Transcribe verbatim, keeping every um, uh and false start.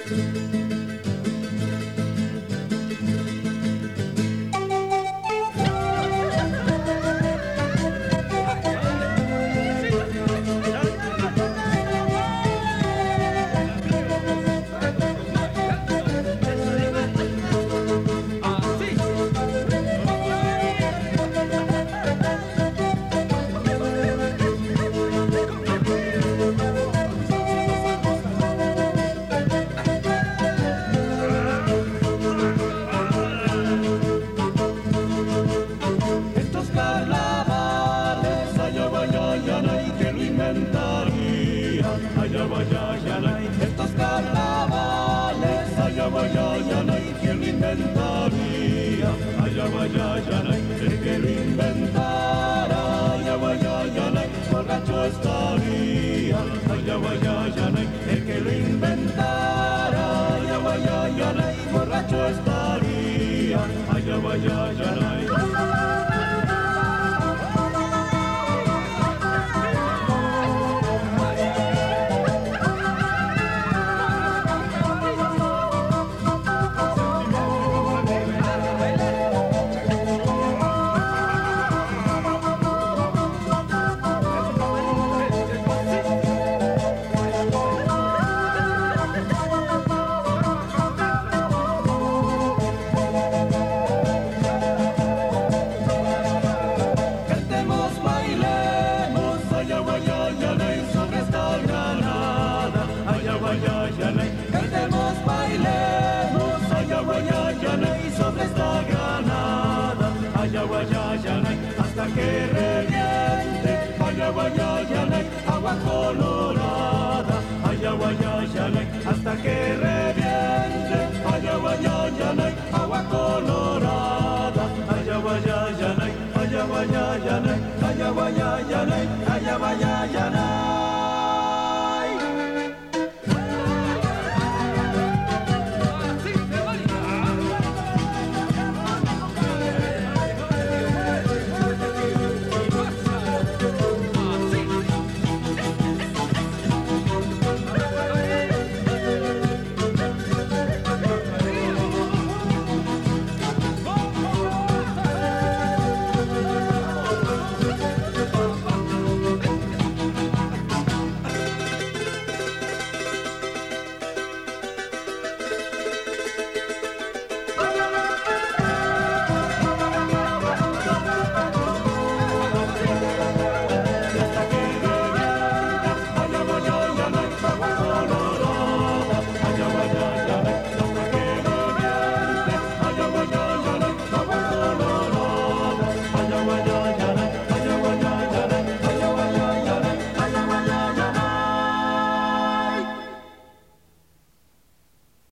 Estos carnavales, allá vaya, ya no hay quien lo inventaría, allá vaya, ya no hay el que lo inventara, allá vaya, ya no hay borracho estaría, allá vaya, ya no hay el que lo inventara, allá vaya, ya no hay borracho estaría, allá vaya, ya no hay. Cantemos, bailemos, allá vaya, ya no hay sobre esta granada, allá vaya, ya no hay hasta que reviente, allá vaya, ya no hay agua colorada, allá vaya, ya no hay hasta que reviente.